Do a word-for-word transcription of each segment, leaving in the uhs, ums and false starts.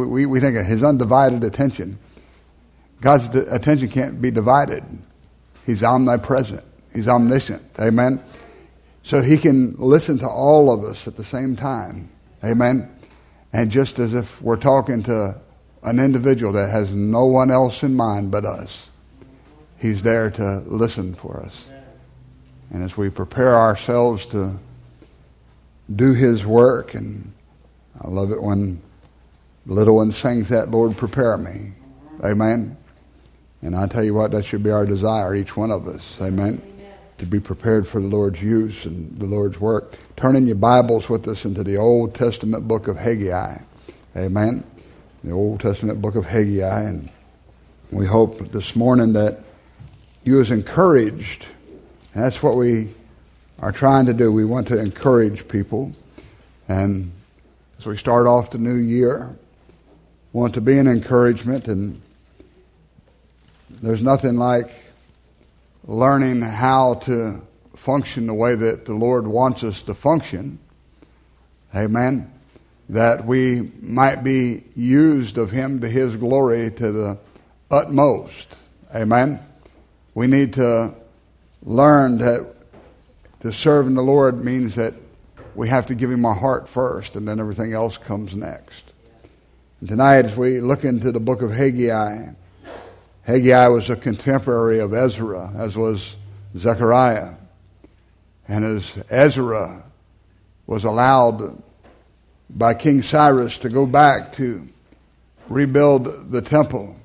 we, we think of his undivided attention. God's d- attention can't be divided. He's omnipresent. He's omniscient. Amen. So he can listen to all of us at the same time. Amen. And just as if we're talking to an individual that has no one else in mind but us, he's there to listen for us. And as we prepare ourselves to do his work, and I love it when the little one sings that, Lord, prepare me. Amen. And I tell you what, that should be our desire, each one of us. Amen. To be prepared for the Lord's use and the Lord's work. Turn in your Bibles with us into the Old Testament book of Haggai. Amen. The Old Testament book of Haggai. And we hope this morning that you is encouraged. And that's what we are trying to do. We want to encourage people. And as we start off the new year, want to be an encouragement. And there's nothing like learning how to function the way that the Lord wants us to function. Amen. That we might be used of him to his glory to the utmost. Amen. We need to learn that to serve in the Lord means that we have to give him our heart first, and then everything else comes next. And tonight, as we look into the book of Haggai, Haggai was a contemporary of Ezra, as was Zechariah. And as Ezra was allowed by King Cyrus to go back to rebuild the temple,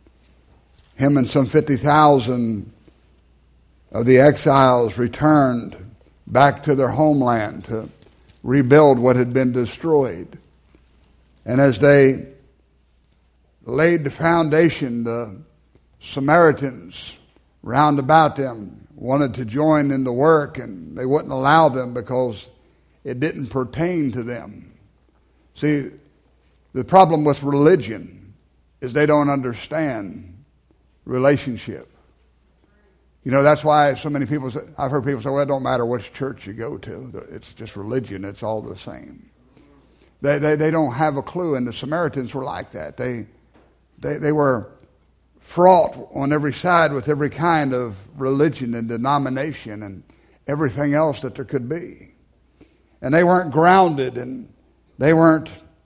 him and some fifty thousand of the exiles returned back to their homeland to rebuild what had been destroyed. And as they laid the foundation, the Samaritans round about them wanted to join in the work, and they wouldn't allow them because it didn't pertain to them. See, the problem with religion is they don't understand relationship. You know, that's why so many people say, I've heard people say, well, it don't matter which church you go to. It's just religion. It's all the same. They they, they don't have a clue, and the Samaritans were like that. They they they were fraught on every side with every kind of religion and denomination and everything else that there could be. And they weren't grounded, and they weren't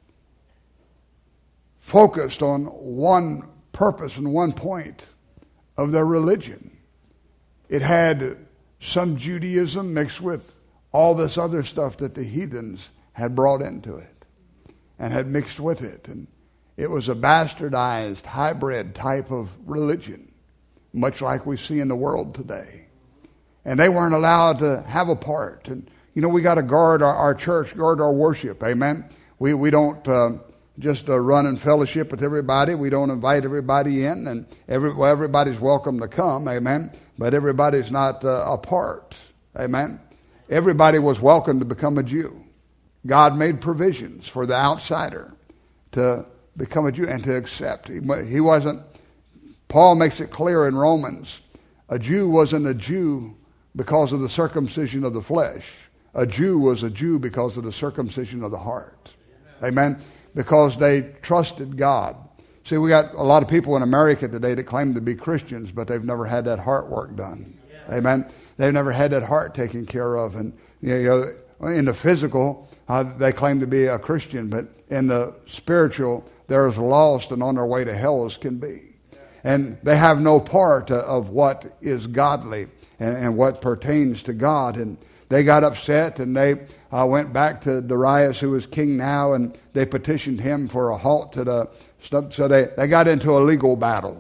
focused on one purpose and one point of their religion. It had some Judaism mixed with all this other stuff that the heathens had brought into it and had mixed with it. And it was a bastardized, hybrid type of religion, much like we see in the world today. And they weren't allowed to have a part. And, you know, we got to guard our, our church, guard our worship, amen? We we don't uh, just uh, run and fellowship with everybody. We don't invite everybody in, and every, well, everybody's welcome to come, amen? But everybody's not uh, a part, amen? Everybody was welcome to become a Jew. God made provisions for the outsider to become a Jew and to accept. He, he wasn't, Paul makes it clear in Romans, a Jew wasn't a Jew because of the circumcision of the flesh. A Jew was a Jew because of the circumcision of the heart. Amen? Because they trusted God. See, we got a lot of people in America today that claim to be Christians, but they've never had that heart work done. Amen? They've never had that heart taken care of. And you know, in the physical, uh, they claim to be a Christian, but in the spiritual, they're as lost and on their way to hell as can be. And they have no part of what is godly and, and what pertains to God. And they got upset, and they uh, went back to Darius, who is king now, and they petitioned him for a halt to the stuff. So they, they got into a legal battle.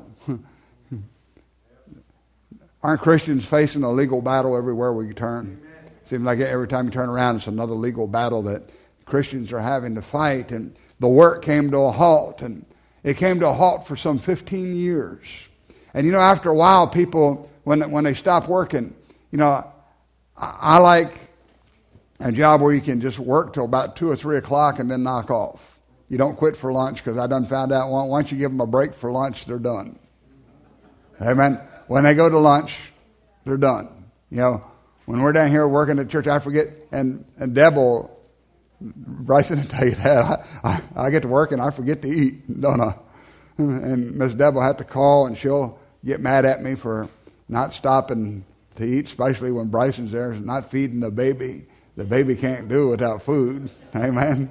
Aren't Christians facing a legal battle everywhere we turn? Seems like every time you turn around, it's another legal battle that Christians are having to fight. And the work came to a halt, and it came to a halt for some fifteen years. And you know, after a while, people, when when they stop working, you know, I, I like a job where you can just work till about two or three o'clock and then knock off. You don't quit for lunch, because I done found out once you give them a break for lunch, they're done. Amen. When they go to lunch, they're done. You know, when we're down here working at church, I forget, and, and Deb will Bryson will tell you that. I, I, I get to work and I forget to eat, don't I? And Miss Deb will have to call and she'll get mad at me for not stopping to eat, especially when Bryson's there, not feeding the baby. The baby can't do without food. Amen.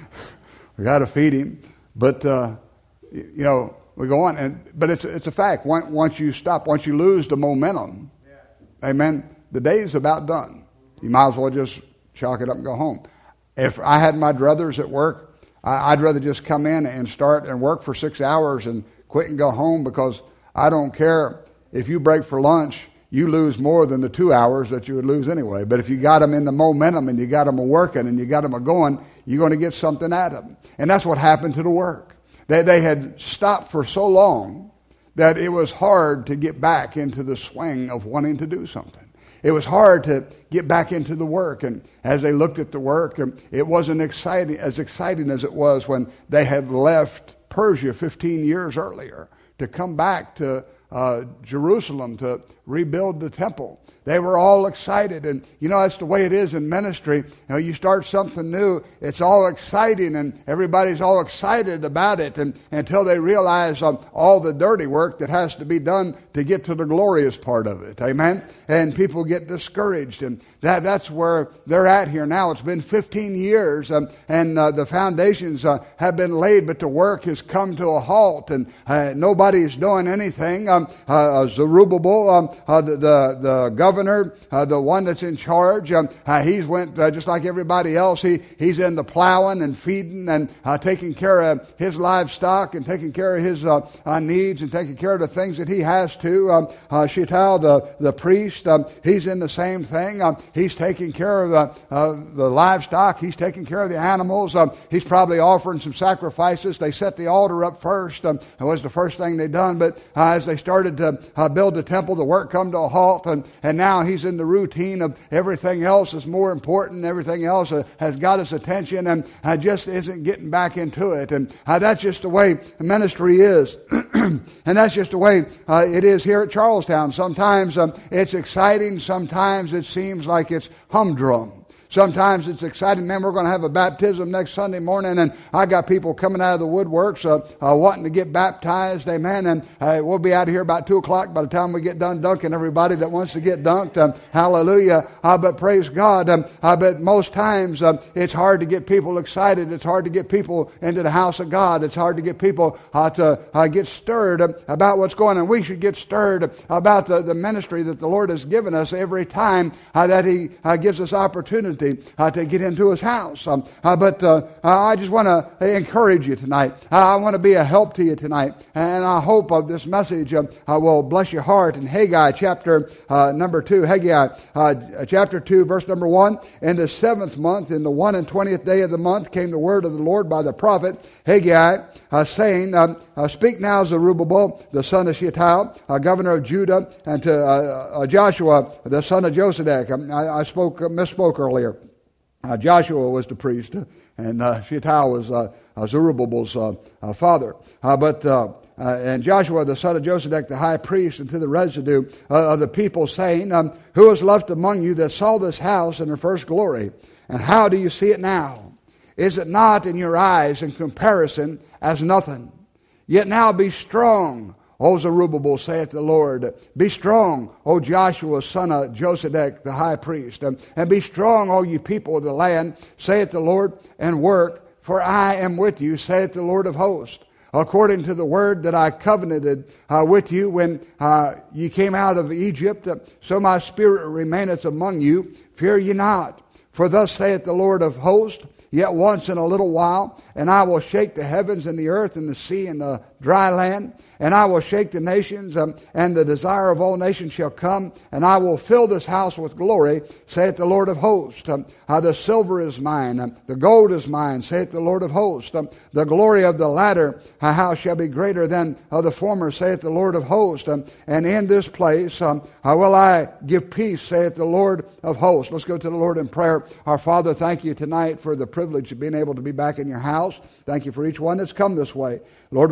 We got to feed him. But, uh, you know, we go on. And, but it's, it's a fact. Once you stop, once you lose the momentum, yeah. Amen, the day's about done. You might as well just chalk it up and go home. If I had my druthers at work, I'd rather just come in and start and work for six hours and quit and go home, because I don't care if you break for lunch, you lose more than the two hours that you would lose anyway. But if you got them in the momentum and you got them working and you got them going, you're going to get something out of them. And that's what happened to the work. They, they had stopped for so long that it was hard to get back into the swing of wanting to do something. It was hard to get back into the work. And as they looked at the work, it wasn't exciting as exciting as it was when they had left Persia fifteen years earlier to come back to uh, Jerusalem to rebuild the temple. They were all excited. And, you know, that's the way it is in ministry. You know, you start something new, it's all exciting, and everybody's all excited about it, and until they realize um, all the dirty work that has to be done to get to the glorious part of it. Amen? And people get discouraged. And that that's where they're at here now. It's been fifteen years, um, and uh, the foundations uh, have been laid, but the work has come to a halt, and uh, nobody's doing anything. Um, uh, Zerubbabel, um, uh, the, the, the governor, Governor, uh, the one that's in charge, um, uh, he's went uh, just like everybody else. He he's into plowing and feeding and uh, taking care of his livestock and taking care of his uh, uh, needs and taking care of the things that he has to. Um, uh, Shealtiel, the the priest, um, he's in the same thing. Um, he's taking care of the uh, the livestock. He's taking care of the animals. Um, he's probably offering some sacrifices. They set the altar up first. Um, it was the first thing they done. But uh, as they started to uh, build the temple, the work come to a halt, and and now Now he's in the routine of everything else is more important. Everything else uh, has got his attention, and uh, just isn't getting back into it. And uh, that's just the way ministry is. And that's just the way uh, it is here at Charlestown. Sometimes um, it's exciting. Sometimes it seems like it's humdrum. Sometimes it's exciting. Man, we're going to have a baptism next Sunday morning, and I got people coming out of the woodworks uh, uh, wanting to get baptized. Amen. And uh, we'll be out of here about two o'clock by the time we get done dunking everybody that wants to get dunked. Um, hallelujah. Uh, but praise God. Um, uh, but most times uh, it's hard to get people excited. It's hard to get people into the house of God. It's hard to get people uh, to uh, get stirred uh, about what's going on. We should get stirred about the, the ministry that the Lord has given us every time uh, that He uh, gives us opportunity Uh, to get into His house. Um, uh, but uh, I just want to encourage you tonight. Uh, I want to be a help to you tonight. And I hope of this message uh, uh, will bless your heart. In Haggai chapter uh, number two, Haggai uh, chapter two, verse number one, in the seventh month, in the one and twentieth day of the month, came the word of the Lord by the prophet Haggai, uh, saying, um, uh, Speak now, Zerubbabel, the son of Shealtiel, uh, governor of Judah, and to uh, uh, Joshua, the son of Josedek. Um, I, I spoke, uh, misspoke earlier. Uh, Joshua was the priest, uh, and uh, Shealtiel was uh, uh, Zerubbabel's uh, uh, father. Uh, but uh, uh, and Joshua, the son of Josedek, the high priest, and to the residue uh, of the people, saying, um, Who is left among you that saw this house in her first glory? And how do you see it now? Is it not in your eyes in comparison as nothing? Yet now be strong, O Zerubbabel, saith the Lord. Be strong, O Joshua, son of Josedek, the high priest. And, and be strong, O you people of the land, saith the Lord, and work, for I am with you, saith the Lord of hosts. According to the word that I covenanted uh, with you when uh, ye came out of Egypt, uh, so my spirit remaineth among you. Fear ye not. For thus saith the Lord of hosts, Yet once in a little while, and I will shake the heavens and the earth and the sea and the dry land, and I will shake the nations, um, and the desire of all nations shall come, and I will fill this house with glory, saith the Lord of hosts. Um, uh, the silver is mine, um, the gold is mine, saith the Lord of hosts. Um, the glory of the latter uh, house shall be greater than of the former, saith the Lord of hosts. Um, and in this place um, uh, will I give peace, saith the Lord of hosts. Let's go to the Lord in prayer. Our Father, thank you tonight for the privilege of being able to be back in your house. Thank you for each one that's come this way. Lord, we know there's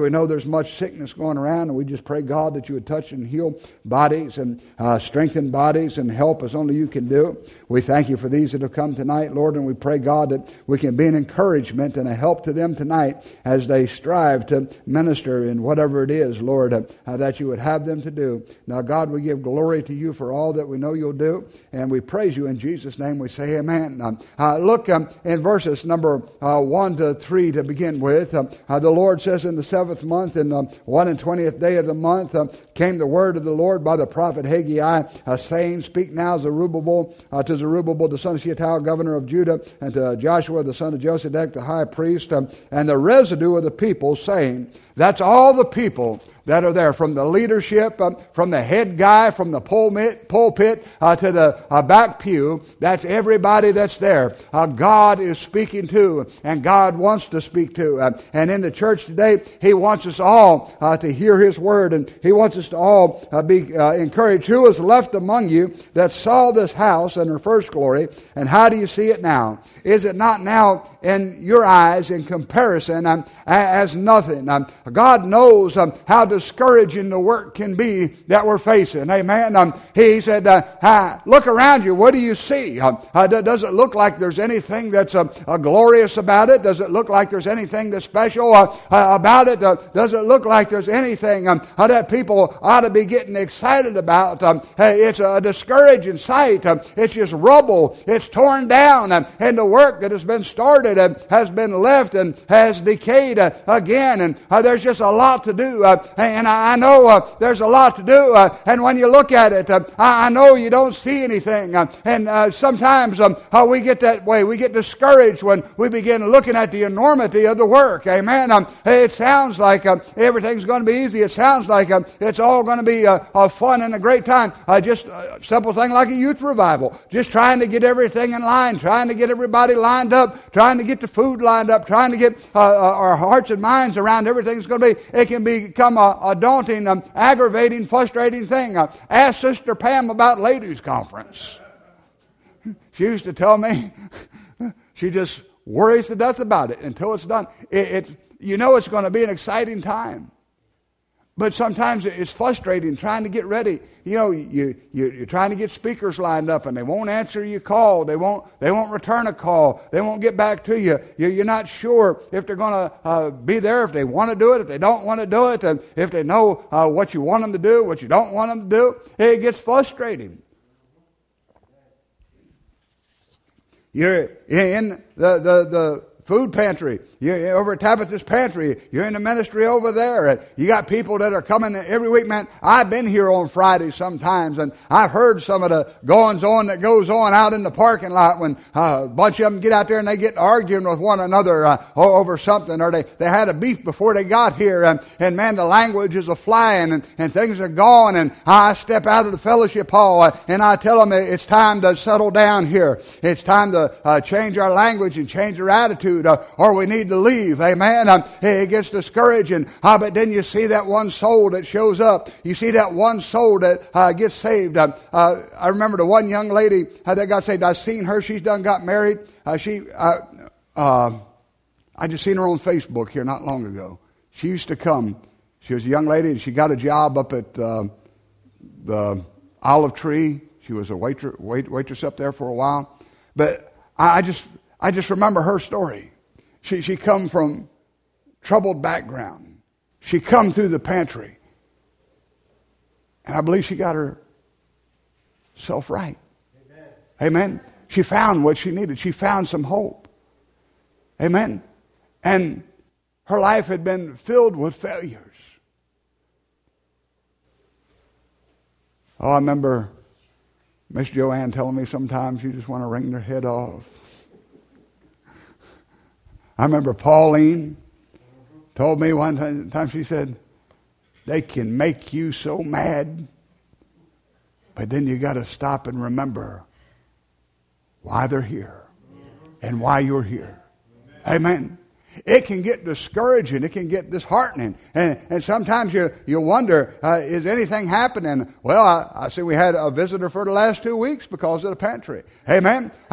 there's much sickness going around, and we just pray, God, that you would touch and heal bodies and uh, strengthen bodies and help as only you can do. We thank you for these that have come tonight, Lord, and we pray, God, that we can be an encouragement and a help to them tonight as they strive to minister in whatever it is, Lord, uh, that you would have them to do. Now, God, we give glory to you for all that we know you'll do, and we praise you in Jesus' name. We say amen. Um, uh, look um, in verses number uh, one to three to begin with. Um, uh, the Lord says, in the seventh month, in the um, one and twentieth day of the month, um, came the word of the Lord by the prophet Haggai, uh, saying, Speak now, Zerubbabel, uh, to Zerubbabel, the son of Shealtiel, governor of Judah, and to Joshua, the son of Josedek, the high priest, um, and the residue of the people, saying, that's all the people that are there, from the leadership, um, from the head guy, from the pulpit, pulpit uh, to the uh, back pew. That's everybody that's there. Uh, God is speaking to, and God wants to speak to. Uh, and in the church today, He wants us all uh, to hear His word, and He wants us to all uh, be uh, encouraged. Who is left among you that saw this house in her first glory, and how do you see it now? Is it not now in your eyes in comparison um, as nothing? Um, God knows um, how discouraging the work can be that we're facing. Amen. Um, he said, uh, uh, look around you. What do you see? Uh, uh, does it look like there's anything that's uh, uh, glorious about it? Does it look like there's anything that's special uh, uh, about it? Uh, does it look like there's anything um, uh, that people ought to be getting excited about? Um, hey, it's a discouraging sight. Um, it's just rubble. It's torn down. Um, and the work that has been started uh, has been left and has decayed uh, again. And uh, there's just a lot to do. Uh, and I, I know uh, there's a lot to do. Uh, and when you look at it, uh, I, I know you don't see anything. Uh, and uh, sometimes um, uh, we get that way. We get discouraged when we begin looking at the enormity of the work. Amen. Um, it sounds like uh, everything's going to be easy. It sounds like uh, it's all going to be uh, uh, fun and a great time. Uh, just a simple thing like a youth revival. Just trying to get everything in line, trying to get everybody lined up, trying to get the food lined up, trying to get uh, our hearts and minds around everything's going to be. It can become a, a daunting, um, aggravating, frustrating thing. Uh, ask Sister Pam about ladies' conference. She used to tell me she just worries to death about it until it's done. It, it's, you know it's going to be an exciting time. But sometimes it's frustrating trying to get ready. You know, you, you, you're trying to get speakers lined up and they won't answer your call. They won't, they won't return a call. They won't get back to you. You're, you're not sure if they're going to uh, be there, if they want to do it, if they don't want to do it, and if they know uh, what you want them to do, what you don't want them to do. It gets frustrating. You're in the, the, the food pantry. You're over at Tabitha's pantry. You're in the ministry over there. And you got people that are coming every week. Man, I've been here on Fridays sometimes, and I've heard some of the goings-on that goes on out in the parking lot when uh, a bunch of them get out there and they get arguing with one another uh, over something, or they, they had a beef before they got here. And, and man, the language is a-flying, and, and things are gone. And I step out of the fellowship hall, uh, and I tell them it's time to settle down here. It's time to uh, change our language and change our attitude, uh, or we need to leave. Amen. Um, it gets discouraging. Uh, but then you see that one soul that shows up. You see that one soul that uh, gets saved. Uh, uh, I remember the one young lady uh, that got saved. I seen her. She's done got married. Uh, she, uh, uh, I just seen her on Facebook here not long ago. She used to come. She was a young lady, and she got a job up at uh, the Olive Tree. She was a waitress, wait, waitress up there for a while. But I, I just, I just remember her story. She she come from troubled background. She come through the pantry. And I believe she got herself right. Amen. Amen. She found what she needed. She found some hope. Amen. And her life had been filled with failures. Oh, I remember Miss Joanne telling me sometimes you just want to wring their head off. I remember Pauline told me one time, she said, they can make you so mad, but then you got to stop and remember why they're here and why you're here. Amen. It can get discouraging. It can get disheartening. And, and sometimes you, you wonder, uh, is anything happening? Well, I, I see we had a visitor for the last two weeks because of the pantry. Amen. I,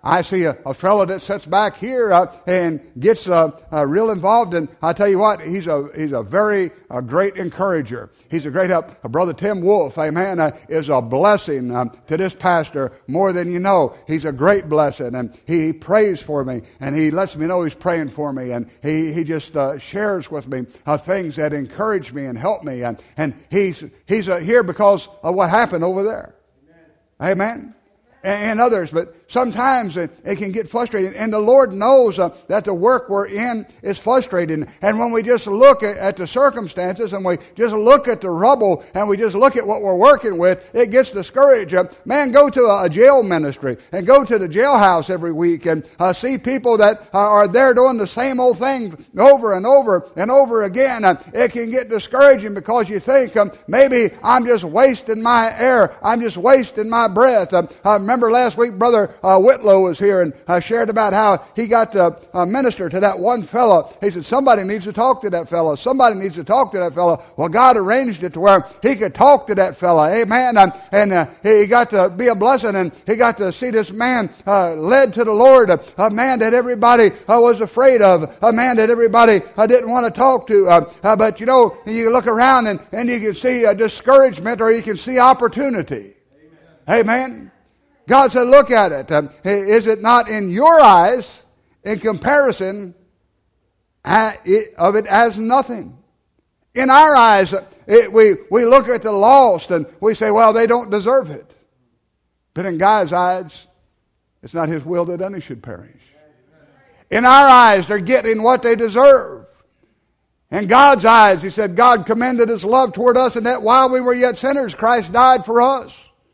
I see a, a fellow that sits back here uh, and gets uh, uh, real involved. And I tell you what, he's a he's a very uh, great encourager. He's a great help. Uh, Brother Tim Wolf, amen, uh, is a blessing um, to this pastor more than you know. He's a great blessing, and he prays for me, and he lets me know he's praying for me, and he he just uh, shares with me uh, things that encourage me and help me, and and he's he's uh, here because of what happened over there. Amen. Amen. And others, but sometimes it, it can get frustrating. And the Lord knows uh, that the work we're in is frustrating. And when we just look at, at the circumstances and we just look at the rubble and we just look at what we're working with, it gets discouraged. Uh, man, go to a, a jail ministry and go to the jailhouse every week and uh, see people that uh, are there doing the same old thing over and over and over again. Uh, it can get discouraging because you think um, maybe I'm just wasting my air. I'm just wasting my breath. Uh, I remember last week, Brother uh, Whitlow was here and uh, shared about how he got to uh, minister to that one fellow. He said, somebody needs to talk to that fellow. Somebody needs to talk to that fellow. Well, God arranged it to where he could talk to that fellow. Amen. Um, and uh, he got to be a blessing, and he got to see this man uh, led to the Lord, a, a man that everybody uh, was afraid of, a man that everybody uh, didn't want to talk to. Uh, uh, but, you know, you look around and, and you can see uh, discouragement, or you can see opportunity. Amen. Amen. God said, look at it. Um, is it not in your eyes, in comparison uh, it, of it as nothing? In our eyes, it, we, we look at the lost and we say, well, they don't deserve it. But in God's eyes, it's not His will that any should perish. In our eyes, they're getting what they deserve. In God's eyes, He said, God commended His love toward us, and that while we were yet sinners, Christ died for us.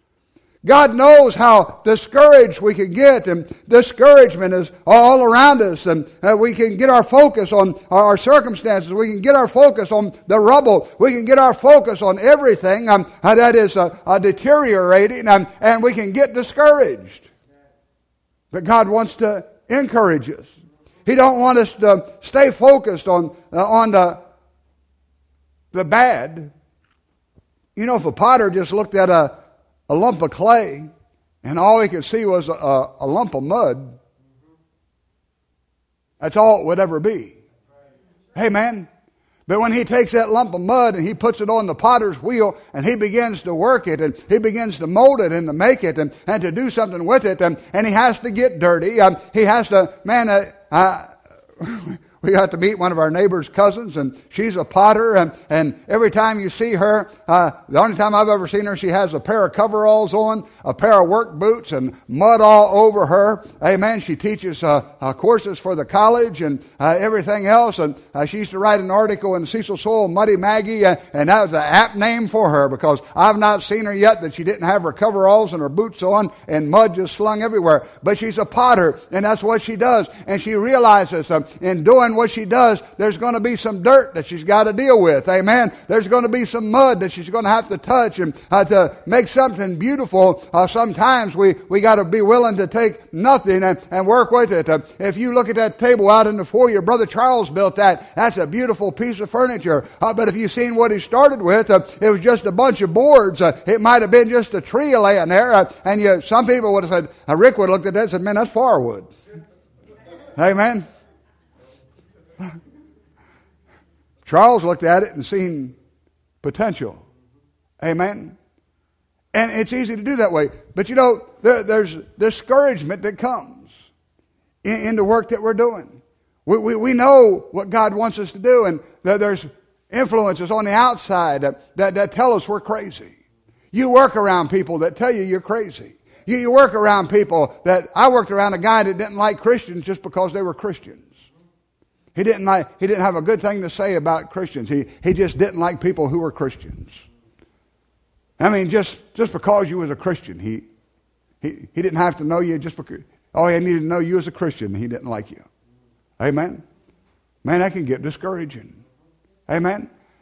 God knows how discouraged we can get, and discouragement is all around us, and uh, we can get our focus on our circumstances. We can get our focus on the rubble. We can get our focus on everything um, uh, that is uh, uh, deteriorating, um, and we can get discouraged. But God wants to encourage us. He don't want us to stay focused on uh, on the the bad. You know, if a potter just looked at a a lump of clay, and all he could see was a, a lump of mud, that's all it would ever be. Amen. But when he takes that lump of mud and he puts it on the potter's wheel and he begins to work it and he begins to mold it and to make it and, and to do something with it, and, and he has to get dirty. Um, he has to, man, uh, uh, we got to meet one of our neighbor's cousins, and she's a potter, and, and every time you see her, uh, the only time I've ever seen her, she has a pair of coveralls on, a pair of work boots, and mud all over her. Amen. She teaches uh, uh, courses for the college and uh, everything else, and uh, she used to write an article in Cecil Soul, Muddy Maggie, uh, and that was an apt name for her, because I've not seen her yet that she didn't have her coveralls and her boots on and mud just slung everywhere. But she's a potter, and that's what she does, and she realizes uh, in doing what she does, there's going to be some dirt that she's got to deal with. Amen. There's going to be some mud that she's going to have to touch, and uh, to make something beautiful, uh, sometimes we, we got to be willing to take nothing and, and work with it. Uh, if you look at that table out in the foyer, Brother Charles built that. That's a beautiful piece of furniture. Uh, but if you've seen what he started with, uh, it was just a bunch of boards. Uh, it might have been just a tree laying there. Uh, and you, some people would have said, uh, Rick would have looked at that and said, man, that's firewood. Amen. Charles looked at it and seen potential. Amen. And it's easy to do that way. But you know, there, there's discouragement that comes in, in the work that we're doing. We, we, we know what God wants us to do, and there, there's influences on the outside that, that, that tell us we're crazy. You work around people that tell you you're crazy. You, you work around people that, I worked around a guy that didn't like Christians just because they were Christians. He didn't like, he didn't have a good thing to say about Christians. He, he just didn't like people who were Christians. I mean, just, just because you was a Christian, he, he, he didn't have to know you just because, all he needed to know you as a Christian, he didn't like you. Amen? Man, that can get discouraging. Amen?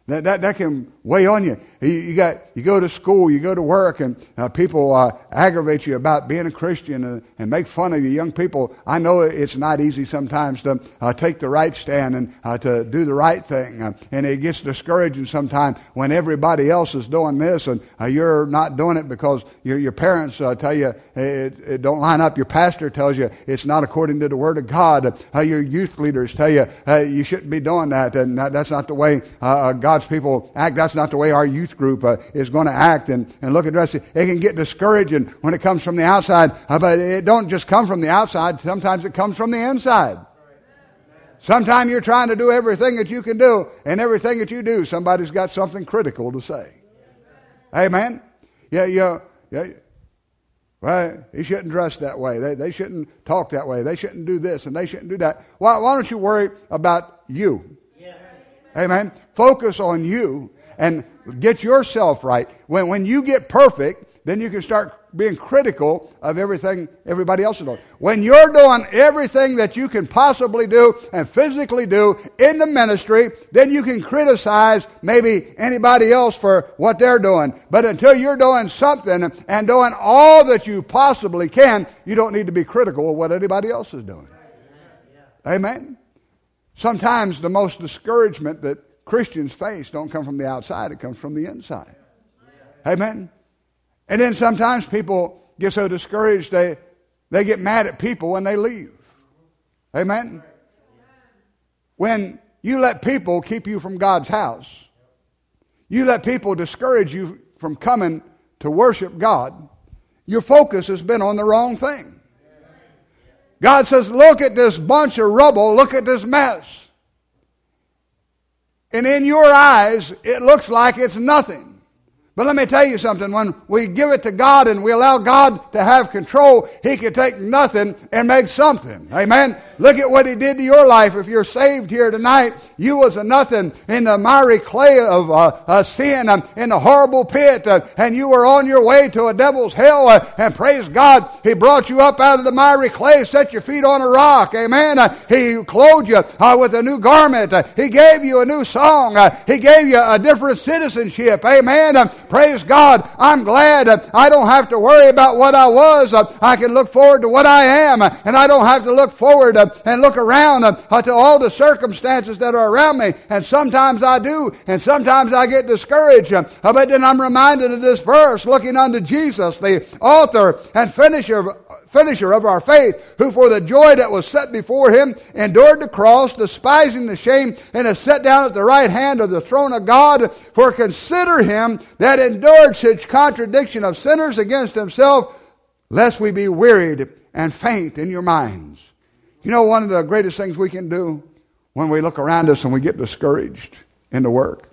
That, that, that can weigh on you. You, you got you go to school, you go to work, and uh, people uh, aggravate you about being a Christian and, and make fun of you. Young people, I know it's not easy sometimes to uh, take the right stand and uh, to do the right thing. Uh, and it gets discouraging sometimes when everybody else is doing this and uh, you're not doing it because your, your parents uh, tell you it, it don't line up. Your pastor tells you it's not according to the Word of God. Uh, your youth leaders tell you uh, you shouldn't be doing that, and that, that's not the way uh, God's people act. That's not the way our youth group uh, is going to act. And, and look at the rest. It can get discouraging when it comes from the outside, uh, but it don't just come from the outside. Sometimes it comes from the inside. Sometimes you're trying to do everything that you can do, and everything that you do, somebody's got something critical to say. Amen? Yeah, yeah, yeah. Well, he shouldn't dress that way. They, they shouldn't talk that way. They shouldn't do this, and they shouldn't do that. Why, why don't you worry about you? Amen. Focus on you and get yourself right. When when you get perfect, then you can start being critical of everything everybody else is doing. When you're doing everything that you can possibly do and physically do in the ministry, then you can criticize maybe anybody else for what they're doing. But until you're doing something and doing all that you possibly can, you don't need to be critical of what anybody else is doing. Amen. Sometimes the most discouragement that Christians face don't come from the outside, it comes from the inside. Amen. And then sometimes people get so discouraged they, they get mad at people when they leave. Amen. When you let people keep you from God's house, you let people discourage you from coming to worship God, your focus has been on the wrong thing. God says, look at this bunch of rubble, look at this mess. And in your eyes, it looks like it's nothing. But let me tell you something. When we give it to God and we allow God to have control, He can take nothing and make something. Amen? Look at what He did to your life. If you're saved here tonight, you was a nothing in the miry clay of uh, uh, sin, um, in the horrible pit, uh, and you were on your way to a devil's hell. Uh, and praise God, He brought you up out of the miry clay, set your feet on a rock. Amen? Uh, he clothed you uh, with a new garment. Uh, he gave you a new song. Uh, he gave you a different citizenship. Amen? Uh, Praise God. I'm glad uh, I don't have to worry about what I was. Uh, I can look forward to what I am. Uh, and I don't have to look forward uh, and look around uh, uh, to all the circumstances that are around me. And sometimes I do. And sometimes I get discouraged. Uh, but then I'm reminded of this verse, looking unto Jesus, the author and finisher of finisher of our faith, who for the joy that was set before Him endured the cross, despising the shame, and is set down at the right hand of the throne of God. For consider Him that endured such contradiction of sinners against Himself, lest we be wearied and faint in your minds. You know, one of the greatest things we can do when we look around us and we get discouraged in the work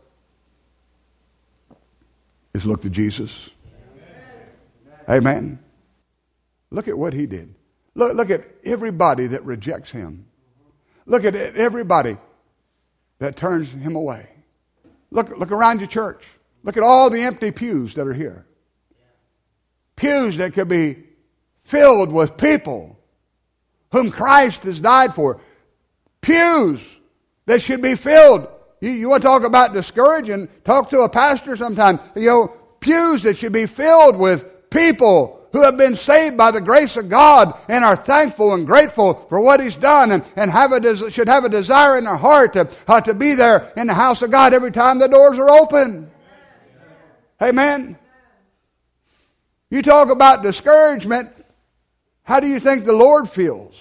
is look to Jesus. Amen. Amen. Look at what He did. Look, look at everybody that rejects Him. Look at everybody that turns Him away. Look, look around your church. Look at all the empty pews that are here. Pews that could be filled with people whom Christ has died for. Pews that should be filled. You, you want to talk about discouraging? Talk to a pastor sometime. You know, pews that should be filled with people who have been saved by the grace of God and are thankful and grateful for what He's done, and, and have a des- should have a desire in their heart to, uh, to be there in the house of God every time the doors are open. Amen. You talk about discouragement. How do you think the Lord feels?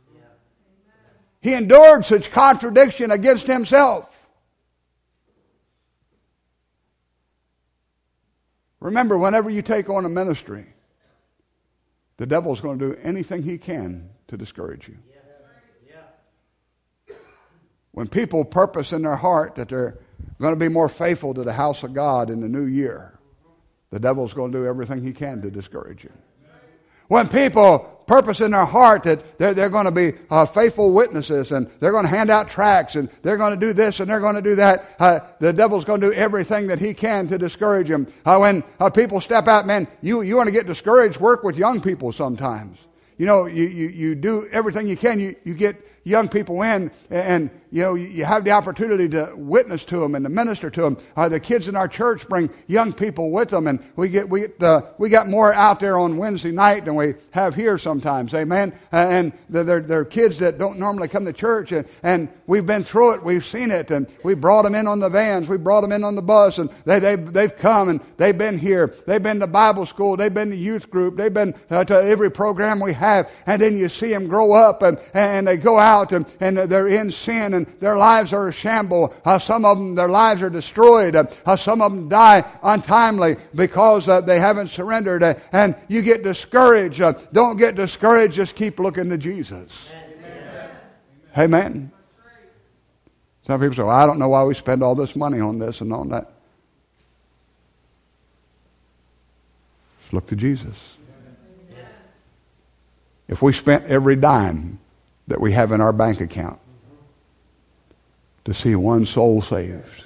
He endured such contradiction against Himself. Remember, whenever you take on a ministry, the devil's going to do anything he can to discourage you. When people purpose in their heart that they're going to be more faithful to the house of God in the new year, the devil's going to do everything he can to discourage you. When people purpose in their heart that they're, they're going to be uh, faithful witnesses, and they're going to hand out tracts, and they're going to do this and they're going to do that, uh, the devil's going to do everything that he can to discourage them. Uh, when uh, people step out, man, you, you want to get discouraged, work with young people sometimes. You know, you, you, you do everything you can. You, you get young people in, and you know, you have the opportunity to witness to them and to minister to them. Uh, the kids in our church bring young people with them, and we get we get uh, we got more out there on Wednesday night than we have here sometimes. Amen. Uh, and they're they're kids that don't normally come to church, and, and we've been through it. We've seen it, and we brought them in on the vans. We brought them in on the bus, and they they they've come and they've been here. They've been to Bible school. They've been to youth group. They've been uh, to every program we have, and then you see them grow up, and, and they go out, and, and they're in sin, and their lives are a shamble. Uh, some of them, their lives are destroyed. Uh, some of them die untimely because uh, they haven't surrendered, uh, and you get discouraged. Uh, don't get discouraged. Just keep looking to Jesus. Amen. Amen. Some people say, well, I don't know why we spend all this money on this and on that. Just look to Jesus. If we spent every dime that we have in our bank account to see one soul saved,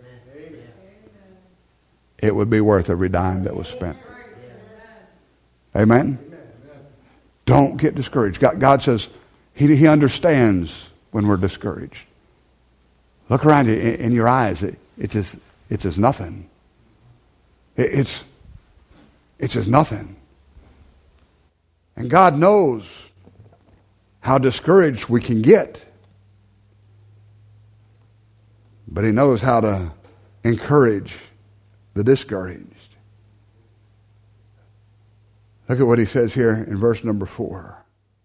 it would be worth every dime that was spent. Amen? Don't get discouraged. God, God says he, he understands when we're discouraged. Look around you in, in your eyes. It, it's, as, it's as nothing. It, it's, it's as nothing. And God knows how discouraged we can get. But he knows how to encourage the discouraged. Look at what he says here in verse number four.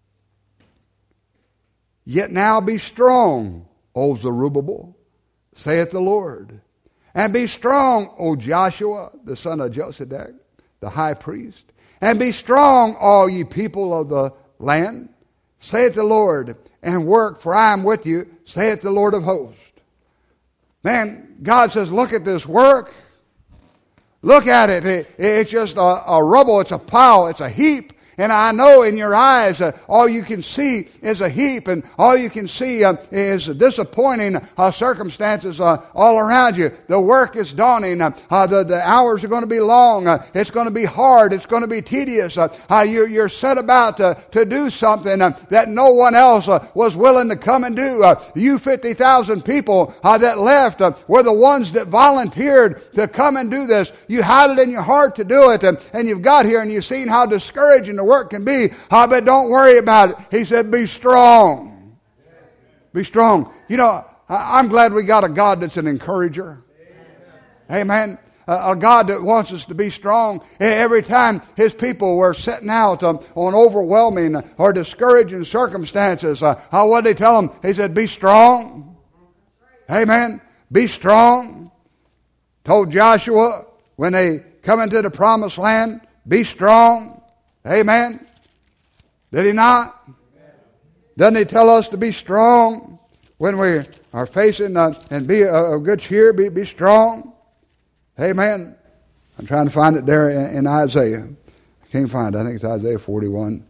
Yet now be strong, O Zerubbabel, saith the Lord. And be strong, O Joshua, the son of Josedek, the high priest. And be strong, all ye people of the land, saith the Lord, and work, for I am with you, saith the Lord of hosts. Man, God says, look at this work. Look at it. it it's just a, a rubble. It's a pile. It's a heap. And I know in your eyes, uh, all you can see is a heap, and all you can see uh, is disappointing uh, circumstances uh, all around you. The work is dawning. Uh, uh, the, the hours are going to be long. Uh, it's going to be hard. It's going to be tedious. Uh, uh, you're, you're set about to, to do something uh, that no one else uh, was willing to come and do. Uh, you fifty thousand people uh, that left uh, were the ones that volunteered to come and do this. You had it in your heart to do it, and, and you've got here and you've seen how discouraging the work can be. Uh, but don't worry about it. He said, be strong. Be strong. You know, I'm glad we got a God that's an encourager. Amen. A God that wants us to be strong. Every time his people were setting out um, on overwhelming or discouraging circumstances, uh, how what did he tell them? He said, be strong. Amen. Be strong. Told Joshua when they come into the promised land, be strong. Amen. Did he not? Doesn't he tell us to be strong when we are facing uh, and be of good cheer, be, be strong? Amen. I'm trying to find it there in, in Isaiah. I can't find it. I think it's Isaiah forty-one.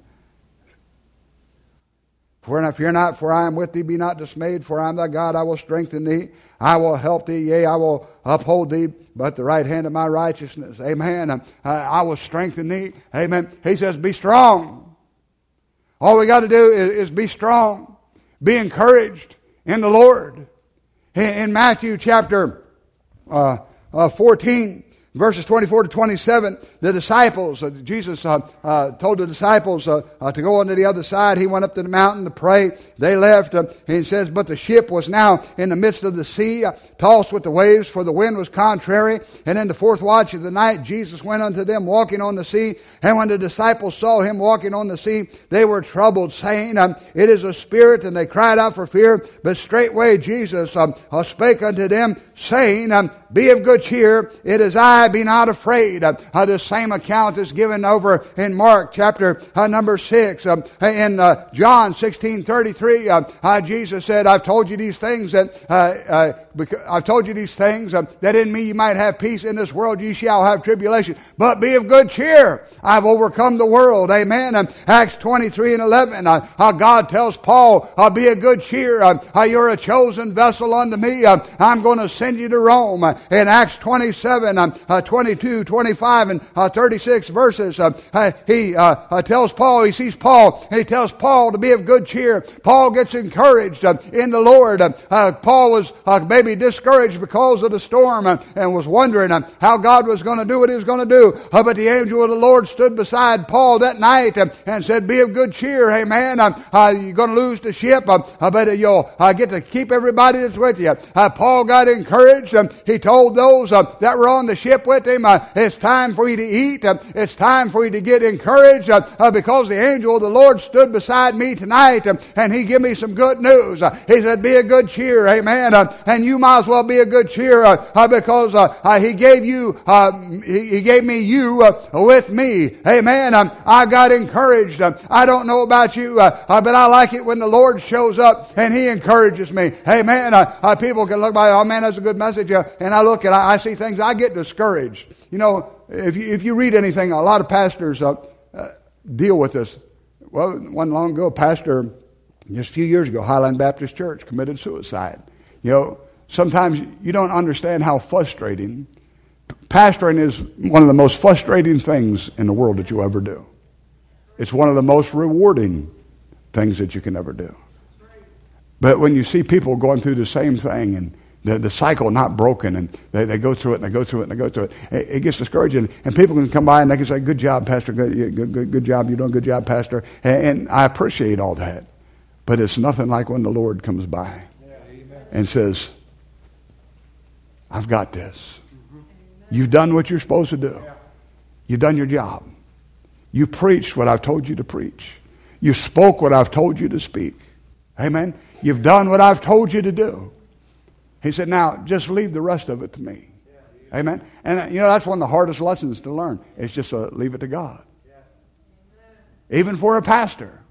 For not, fear not, for I am with thee. Be not dismayed, for I am thy God. I will strengthen thee. I will help thee. Yea, I will uphold thee, but the right hand of my righteousness. Amen. Uh, I will strengthen thee. Amen. He says, be strong. All we got to do is, is be strong. Be encouraged in the Lord. In, in Matthew chapter uh, uh, fourteen, verses twenty-four to twenty-seven, the disciples, uh, Jesus uh, uh, told the disciples uh, uh, to go on to the other side. He went up to the mountain to pray. They left. Uh, and he says, but the ship was now in the midst of the sea, uh, tossed with the waves, for the wind was contrary. And in the fourth watch of the night, Jesus went unto them walking on the sea. And when the disciples saw him walking on the sea, they were troubled, saying, um, it is a spirit. And they cried out for fear. But straightway Jesus um, uh, spake unto them, saying, um, be of good cheer. It is I. Be not afraid. Uh, uh, the same account is given over in Mark chapter uh, number six. Um, in uh, John sixteen thirty-three, uh, uh, Jesus said, I've told you these things that uh, uh, because I've told you these things uh, that in me you might have peace. In this world you shall have tribulation, but be of good cheer. I've overcome the world. Amen. Um, Acts twenty-three and eleven. Uh, uh, God tells Paul, uh, be of good cheer. Uh, uh, you're a chosen vessel unto me. Uh, I'm going to send you to Rome. Uh, in Acts twenty-seven, um, uh, twenty-two, twenty-five, and uh, thirty-six verses. Uh, uh, he uh, uh, tells Paul, he sees Paul, and he tells Paul to be of good cheer. Paul gets encouraged uh, in the Lord. Uh, uh, Paul was uh, maybe discouraged because of the storm uh, and was wondering uh, how God was going to do what he was going to do. Uh, but the angel of the Lord stood beside Paul that night uh, and said, be of good cheer. Hey, man, uh, uh, you're going to lose the ship, uh, uh, but you'll uh, get to keep everybody that's with you. Uh, Paul got encouraged. Um, he told those uh, that were on the ship with him, uh, it's time for you to eat. Uh, it's time for you to get encouraged uh, uh, because the angel of the Lord stood beside me tonight uh, and he gave me some good news. Uh, he said, be a good cheer. Amen. Uh, and you might as well be a good cheer uh, uh, because uh, uh, he gave you, uh, he, he gave me you uh, with me. Amen. Um, I got encouraged. Um, I don't know about you, uh, uh, but I like it when the Lord shows up and he encourages me. Amen. Uh, uh, people can look by, oh man, that's a good message. Uh, and I look and I, I see things, I get discouraged. You know, if you, if you read anything, a lot of pastors uh, uh, deal with this. Well, one long ago, a pastor, just a few years ago, Highland Baptist Church, committed suicide. You know, sometimes you don't understand how frustrating. Pastoring is one of the most frustrating things in the world that you ever do. It's one of the most rewarding things that you can ever do. But when you see people going through the same thing and the, the cycle not broken and they, they go through it and they go through it and they go through it, it, it gets discouraging. And people can come by and they can say, good job, Pastor, good, good, good, good job, you're doing a good job, Pastor. And, and I appreciate all that. But it's nothing like when the Lord comes by and says, I've got this. You've done what you're supposed to do. You've done your job. You preached what I've told you to preach. You spoke what I've told you to speak. Amen. You've done what I've told you to do. He said, now just leave the rest of it to me. Amen. And you know, that's one of the hardest lessons to learn. It's just to leave it to God. Even for a pastor,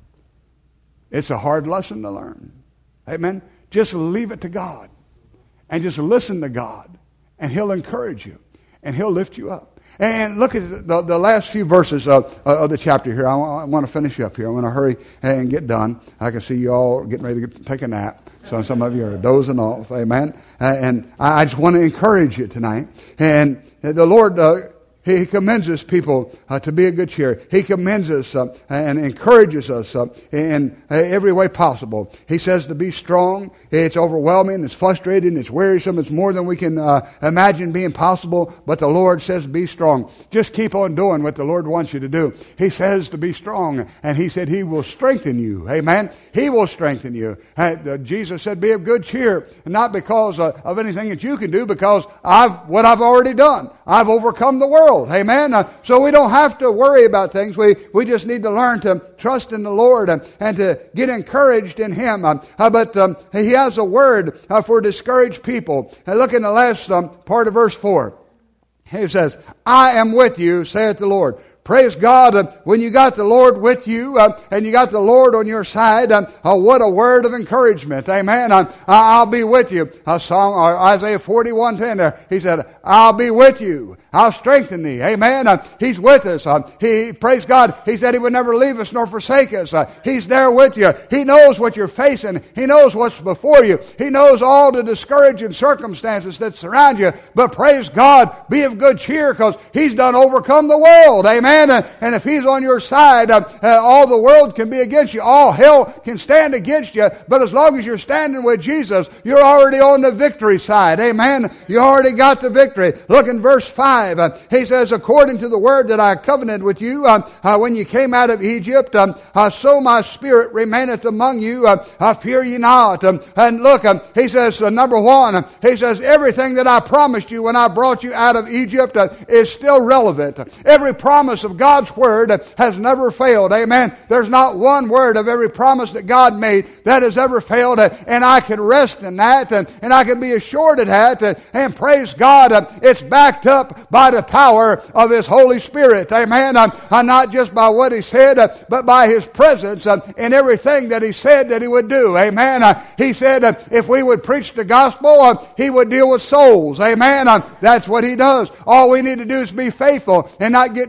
it's a hard lesson to learn. Amen. Just leave it to God. And just listen to God. And He'll encourage you. And He'll lift you up. And look at the, the last few verses of, of the chapter here. I want, I want to finish up here. I want to hurry and get done. I can see you all getting ready to get, take a nap. So some of you are dozing off. Amen. And I just want to encourage you tonight. And the Lord, uh, He commends His people uh, to be a good cheer. He commends us uh, and encourages us uh, in every way possible. He says to be strong. It's overwhelming. It's frustrating. It's wearisome. It's more than we can uh, imagine being possible. But the Lord says be strong. Just keep on doing what the Lord wants you to do. He says to be strong. And He said He will strengthen you. Amen. He will strengthen you. Uh, Jesus said be of good cheer. And not because uh, of anything that you can do. Because I've what I've already done. I've overcome the world. Amen. Uh, so we don't have to worry about things. We we just need to learn to trust in the Lord uh, and to get encouraged in Him. Uh, uh, but um, He has a word uh, for discouraged people. Uh, look in the last um, part of verse four. He says, I am with you, saith the Lord. Praise God, uh, when you got the Lord with you uh, and you got the Lord on your side, uh, uh, what a word of encouragement. Amen. Uh, I'll be with you. Uh, Psalm, uh, Isaiah forty-one ten there, He said, I'll be with you. I'll strengthen thee. Amen. Uh, he's with us. Uh, he, praise God, He said He would never leave us nor forsake us. Uh, he's there with you. He knows what you're facing. He knows what's before you. He knows all the discouraging circumstances that surround you. But praise God, be of good cheer because He's done overcome the world. Amen. And if He's on your side, uh, uh, all the world can be against you. All hell can stand against you. But as long as you're standing with Jesus, you're already on the victory side. Amen. You already got the victory. Look in verse five. Uh, he says, according to the word that I covenanted with you uh, uh, when you came out of Egypt, um, uh, so my spirit remaineth among you. Uh, uh, fear ye not. Um, and look, um, he says, uh, number one, uh, he says, everything that I promised you when I brought you out of Egypt uh, is still relevant. Every promise of God's word uh, has never failed. Amen. There's not one word of every promise that God made that has ever failed. Uh, and I can rest in that. And, and I can be assured of that. Uh, and praise God, uh, it's backed up by the power of His Holy Spirit. Amen. Uh, uh, not just by what He said, uh, but by His presence uh, in everything that He said that He would do. Amen. Uh, he said uh, if we would preach the gospel, uh, He would deal with souls. Amen. Uh, that's what He does. All we need to do is be faithful and not get discouraged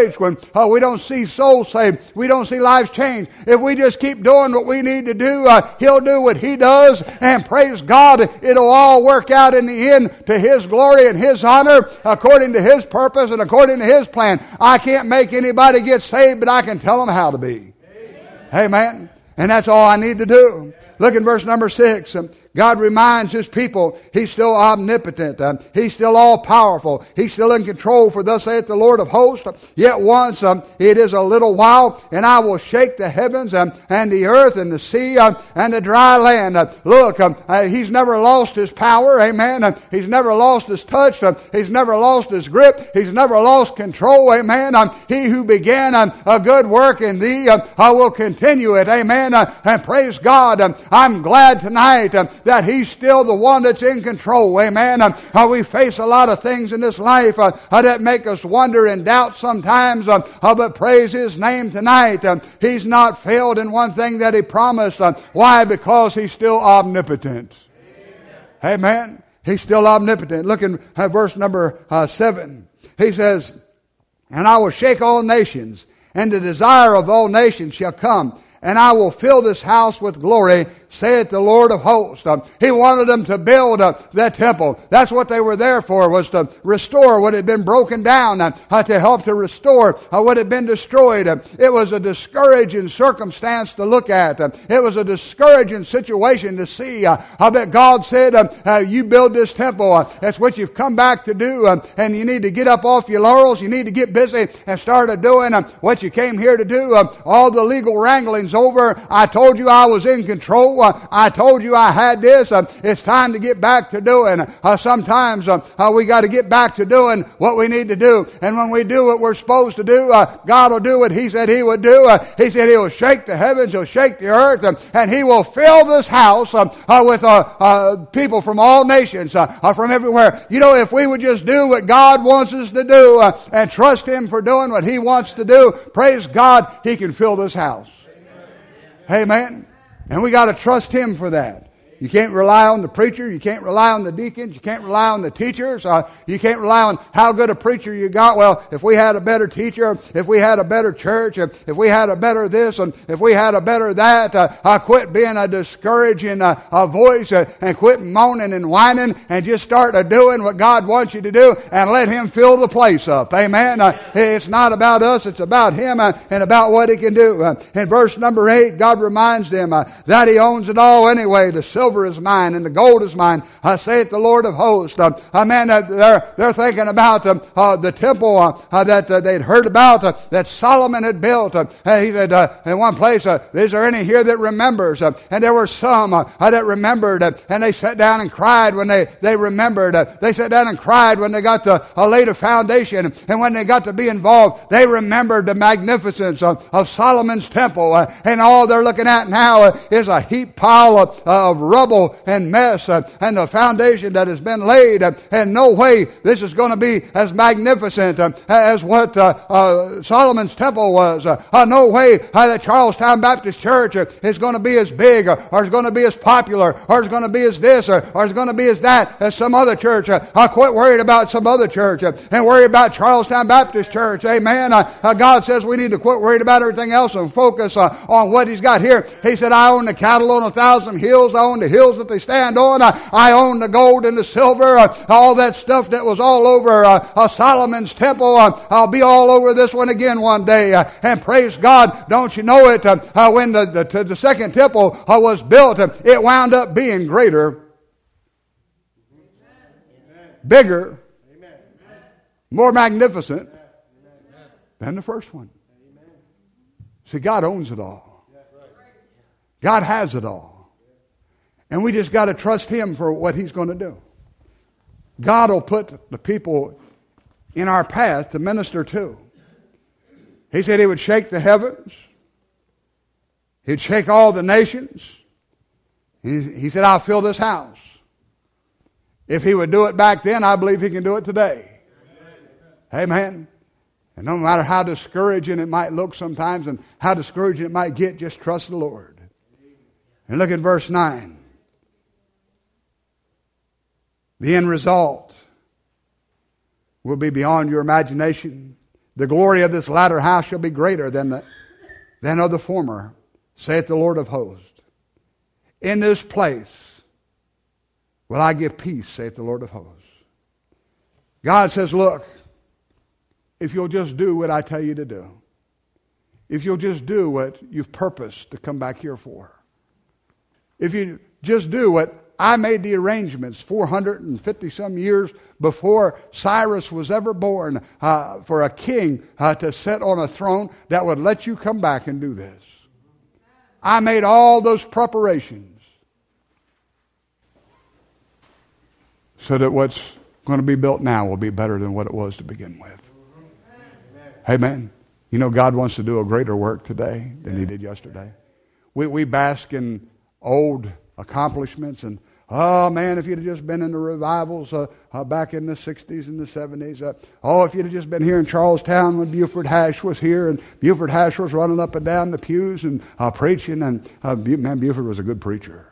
discouraged when uh, we don't see souls saved, we don't see lives changed. If we just keep doing what we need to do, uh, He'll do what He does, and praise God, it'll all work out in the end to His glory and His honor, according to His purpose and according to His plan. I can't make anybody get saved, but I can tell them how to be. Amen. Amen. And that's all I need to do. Look in verse number six. Um, God reminds His people He's still omnipotent. Um, he's still all-powerful. He's still in control. For thus saith the Lord of hosts, yet once um, it is a little while, and I will shake the heavens um, and the earth and the sea um, and the dry land. Uh, look, um, uh, He's never lost His power. Amen. Um, he's never lost His touch. Um, he's never lost His grip. He's never lost control. Amen. Um, he who began um, a good work in thee um, I will continue it. Amen. Uh, and praise God. Um, I'm glad tonight um, that He's still the one that's in control. Amen. Um, uh, we face a lot of things in this life uh, uh, that make us wonder and doubt sometimes, um, uh, but praise His name tonight. Um, he's not failed in one thing that He promised. Um, why? Because He's still omnipotent. Amen. Amen. He's still omnipotent. Look in uh, verse number uh, seven. He says, and I will shake all nations, and the desire of all nations shall come, and I will fill this house with glory, saith the Lord of hosts. Um, he wanted them to build uh, that temple. That's what they were there for, was to restore what had been broken down, uh, uh, to help to restore uh, what had been destroyed. Uh, it was a discouraging circumstance to look at. Uh, it was a discouraging situation to see. Uh, I bet God said, uh, uh, you build this temple. Uh, that's what you've come back to do. Uh, and you need to get up off your laurels. You need to get busy and start uh, doing uh, what you came here to do. Uh, all the legal wranglings over. I told you I was in control. Uh, I told you I had this. Uh, it's time to get back to doing. Uh, sometimes uh, uh, we got to get back to doing what we need to do. And when we do what we're supposed to do, uh, God will do what He said He would do. Uh, he said He will shake the heavens, He'll shake the earth, uh, and He will fill this house uh, uh, with uh, uh, people from all nations, uh, uh, from everywhere. You know, if we would just do what God wants us to do uh, and trust Him for doing what He wants to do, praise God, He can fill this house. Amen. And we got to trust Him for that. You can't rely on the preacher. You can't rely on the deacons. You can't rely on the teachers. Uh, you can't rely on how good a preacher you got. Well, if we had a better teacher, if we had a better church, if, if we had a better this, and if we had a better that, uh, I quit being a discouraging uh, a voice uh, and quit moaning and whining and just start uh, doing what God wants you to do and let Him fill the place up. Amen. Uh, it's not about us. It's about Him uh, and about what He can do. Uh, in verse number eight, God reminds them uh, that He owns it all anyway. The silver is mine and the gold is mine, uh, saith the Lord of hosts. Uh, uh, man, uh, they're, they're thinking about um, uh, the temple uh, uh, that uh, they'd heard about uh, that Solomon had built. Uh, he said uh, in one place, uh, is there any here that remembers? Uh, and there were some uh, uh, that remembered, uh, and they sat down and cried when they, they remembered. Uh, they sat down and cried when they got to uh, lay the foundation, and when they got to be involved, they remembered the magnificence of, of Solomon's temple. Uh, and all they're looking at now uh, is a heap pile of, uh, of rubble and mess uh, and the foundation that has been laid, uh, and no way this is going to be as magnificent uh, as what uh, uh, Solomon's temple was. Uh, uh, no way uh, that Charlestown Baptist Church uh, is going to be as big uh, or is going to be as popular or is going to be as this or, or is going to be as that as some other church. Uh, I quit worried about some other church uh, and worry about Charlestown Baptist Church. Amen. Uh, uh, God says we need to quit worried about everything else and focus uh, on what He's got here. He said, I own the cattle on a thousand hills. I own the hills that they stand on. I, I own the gold and the silver, uh, all that stuff that was all over uh, uh, Solomon's temple. Uh, I'll be all over this one again one day. Uh, and praise God, don't you know it? Uh, uh, when the, the, the second temple uh, was built, uh, it wound up being greater, Amen. Bigger, Amen. More magnificent Amen. Than the first one. Amen. See, God owns it all. God has it all. And we just got to trust Him for what He's going to do. God will put the people in our path to minister to. He said He would shake the heavens. He'd shake all the nations. He, he said, I'll fill this house. If He would do it back then, I believe He can do it today. Amen. Amen. And no matter how discouraging it might look sometimes and how discouraging it might get, just trust the Lord. And look at verse nine. The end result will be beyond your imagination. The glory of this latter house shall be greater than, the, than of the former, saith the Lord of hosts. In this place will I give peace, saith the Lord of hosts. God says, look, if you'll just do what I tell you to do, if you'll just do what you've purposed to come back here for, if you just do what I made the arrangements four hundred fifty some years before Cyrus was ever born uh, for a king uh, to sit on a throne that would let you come back and do this. I made all those preparations so that what's going to be built now will be better than what it was to begin with. Amen. You know, God wants to do a greater work today than He did yesterday. We, we bask in old accomplishments and, oh man, if you'd have just been in the revivals uh, uh, back in the sixties and the seventies. Uh, oh, if you'd have just been here in Charlestown when Buford Hash was here and Buford Hash was running up and down the pews and uh, preaching. And uh, man, Buford was a good preacher.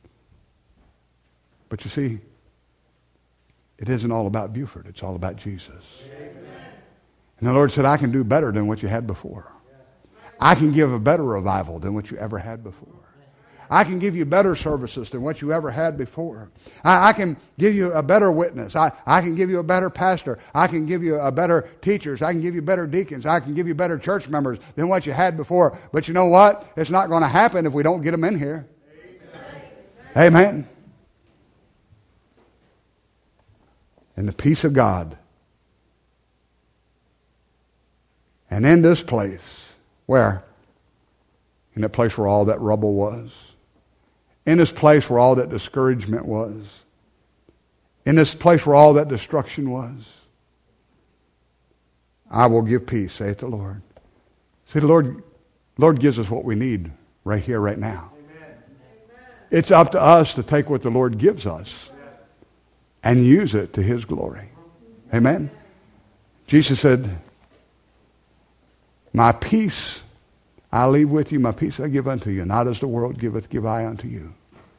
But you see, it isn't all about Buford. It's all about Jesus. Amen. And the Lord said, I can do better than what you had before. I can give a better revival than what you ever had before. I can give you better services than what you ever had before. I, I can give you a better witness. I, I can give you a better pastor. I can give you a better teachers. I can give you better deacons. I can give you better church members than what you had before. But you know what? It's not going to happen if we don't get them in here. Amen. Amen. And the peace of God. And in this place, where? In that place where all that rubble was. In this place where all that discouragement was. In this place where all that destruction was. I will give peace, saith the Lord. See, the Lord, Lord gives us what we need right here, right now. Amen. It's up to us to take what the Lord gives us and use it to His glory. Amen? Jesus said, my peace I leave with you, my peace I give unto you. Not as the world giveth, give I unto you.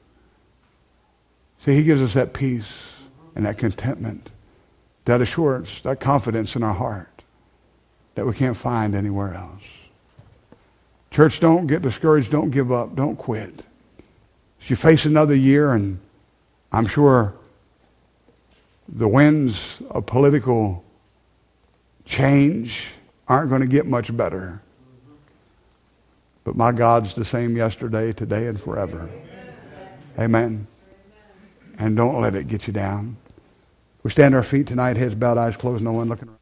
See, He gives us that peace and that contentment, that assurance, that confidence in our heart that we can't find anywhere else. Church, don't get discouraged. Don't give up. Don't quit. As you face another year, and I'm sure the winds of political change aren't going to get much better. But my God's the same yesterday, today, and forever. Amen. And don't let it get you down. We stand on our feet tonight, heads bowed, eyes closed, no one looking around.